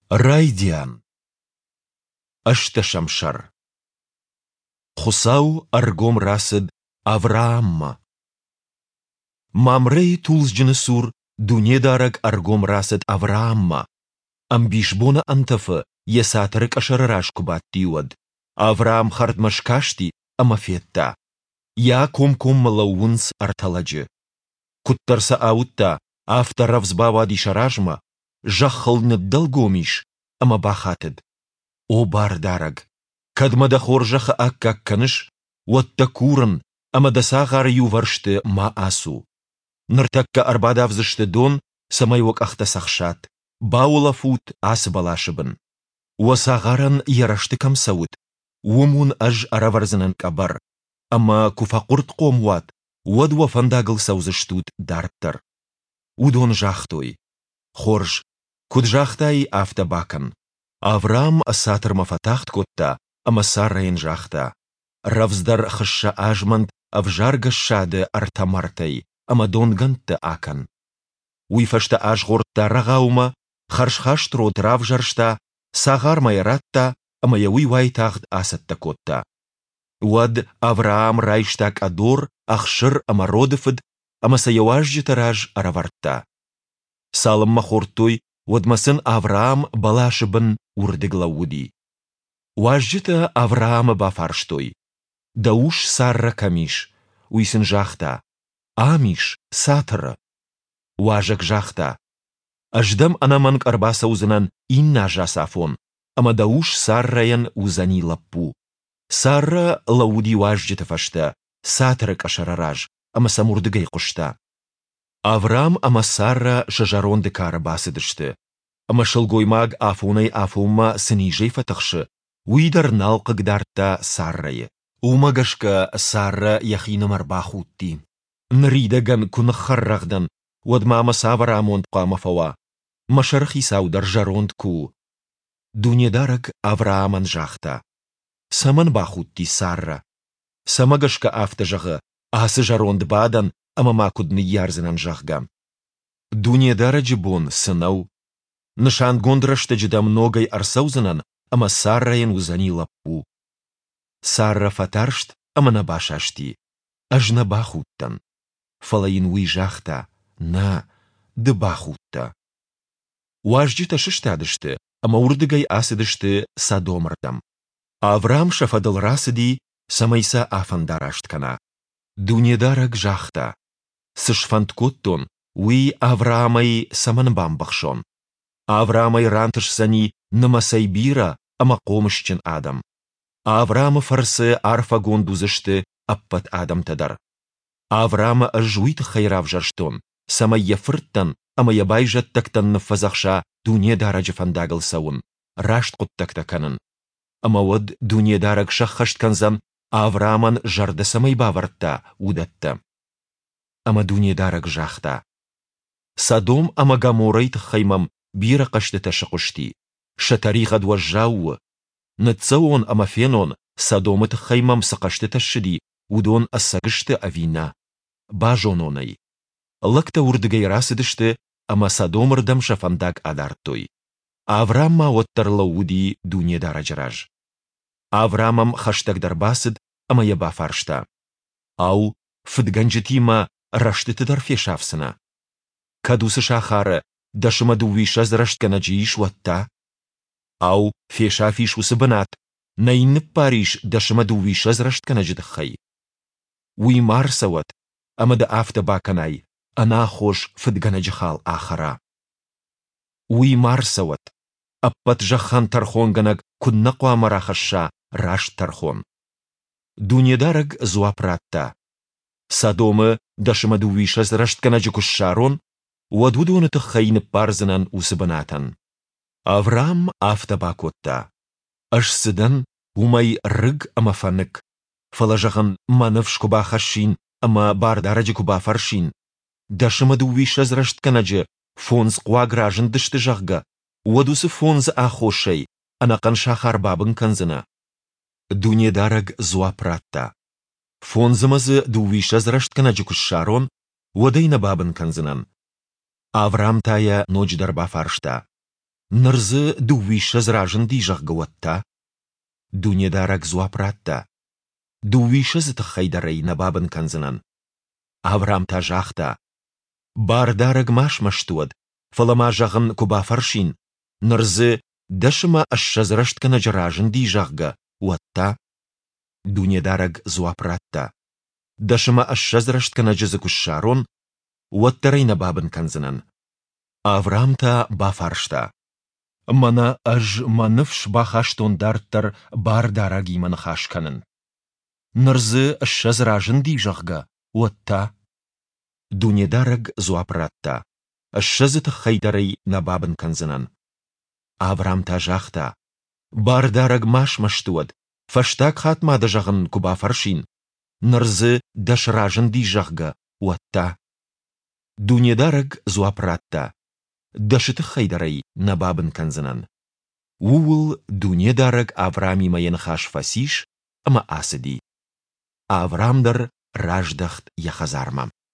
رايديان أشتشمشر خساو أرقوم راسد أفرام مامري تولز جنسور دوني دارك أرقوم راسد أفرام أم بيشبونا أنتف يساترك أشرراش كبات ديود أفرام خرد مشكاشتي أما فيتا يا كوم ملونس أرتلج كترسا أوتا أفتر رفزباوا دي شراجما جخل ندلقوميش أما باخاتد أو باردارق كدما دخور جخ أكا كنش والتكورن أما دساغار يوفرشت ما آسو نرتك أربادا فزشت دون سمايوك أختسخشات باولا فوت آس بلاشبن وساغارن يرشتكم سود ومون أج أرافرزنن كبر أما كفا قرط قوموات ودوا فنداغل سوزشتود دارتر ودون جاختوي خورج كود جاختاي آفتا باكن أفرام الساتر مفتاخت كوتا أما سارين جاختا رفزدر خشا آجمند أفجارغ الشاد أرتمرتي أما دون غنت آكن ويفشتا آجغورتا رغاوما خرشخاشت رود رافجرشتا ساغار ميراتا أما يوي وايتاخت آستا كوتا ود أفرام رايشتاك أدور أخشر أما رودفد أما سيواج جتراج أرافرتا سالم مخورتوي ودمسن أفرام بلاشبن وردقلودي واجتا أفرام بافارشتوي دوش سارة كميش ويسن جاختا آميش ساتر واجك جاختا أجدم أنا منك أرباسة وزنان إنا جاسافون أما دوش سارين وزني لبو سارة لودي واجتا فشتا ساترك أشرراج أما سمردقي قشتا أفرام أما سارة شجرون دكار باسدشت أما شلقوي ماغ آفوني آفوما سنيجي فتخش ويدر نالق قدارتا سارة وما قشك سارة يخين مرباخوتي نريدغن كن خرغدن ودما مسافر آموند قام فوا مشرخي ساودر جروند كو دوني دارك أفرام جاختا سمن باخوتي سارة سما قشك آفتجغ آس جروند بادن أما ما كدني يارزنان جاخغام دوني دارج بون سنو نشان гондرشت جدا многой арсаузанан أما سارين وزني لبو سارة فترشت أما نباشاشتي أجنا باخوتن فلاين وي جاختا نا دباخوتا واججتا ششتادشت أما وردقاي آسدشت سادومردم أفرام شفدل راسدي سميسا آفنداراشت كنا دوني دارك جاختا سشفند كوتون وي أفرامي سمن بامبخشون أفرامي رانتش سني نما سيبيرا أما قومشچن آدم أفرام فرس عرفا гондузشت أبت آدم تدر أفرام أجويت خيراف جرشتون سما يفرتن أما يبايجت تكتن نفزخشا دوني دارج فنداغل سون راشت قد تكتكنن أما ود دوني دارج شخشت كنزن أفرامن جرد سمي باورتا ودتا أما دوني دارج جاختا سادوم أما غاموريت خيمم بيرا قشت تشقشتي شتري غد وجاو نتسوون أما فينون سادومت خيمم سقشت تشدي ودون أسقشت أفينا باجونوني لكتا وردقاي راسدشت أما سادوم ردم شفنداك أدارتوي أفرام ما وتر لودي دوني دارجراج أفرامم خشتك درباسد أما يبا فارشتا أو فدغنجتي ما رشتت در فيشافسنا كدوس شاخار دشما دويش از رشت كنجيش وتا أو فيشافيش وسبنات نين باريش دشما دويش از رشت كنجد خي وي مار سوت أما دا آفت باكناي أنا خوش فدغنج خال آخرا وي مار سوت أبت جخان ترخون غنق كن نقوى مراخشا راش ترخون دوني دارق زوابراتا سادوم دشما دويش از رشت كنج كشارون ودودون تخين بارزنان وسبناتن أفرام آفتا باكوتا أش سدن وماي رق أما فنك فلجغن ما نفش كبا خشين أما باردارج كبا فرشين دشما دويش از رشت كنج فونز قوا گراجن دشت جغغا ودوس فونز آخوشي أنا قنشا خاربابن كنزنا دوني دارق زوابراتا فونز مز دويش از رشت كنج كشارون ودين بابن كنزنان أفرام تايا نوج دربا فرشتا Нырзы дувиша зражын дижақ гуатта. Дунедарак зуапратта. Дувиша зытыққайдарай набабын канзынан. Авраам тажақта. Бардарак машмаштуад, фалама жағын куба фаршин. Нырзы дашыма ашшазырашткана жаражын дижақга уатта. Дунедарак зуапратта. Дашыма ашшазырашткана жызы кушшарон, уаттарай набабын канзынан. Авраамта бафаршта. Мана аж маныфш бахаштондарттар бардарак иман хашканын. Нырзы ашшазыражын дижақга уатта. Дунедарак зуапратта. Ашшазыты хайдарай набабын канзынан. Авраам тажақта. Бардарак машмаштуад, фаштак хатмада жағын куба фаршин. Нырзы дашражын дижақга уатта. Дунедарак зуапратта. Дашыты хайдарай набабын канзынан. Уул дунедарак Авраами майын хаш фасиш, ама асыди. Авраамдар раждахт яхазармам.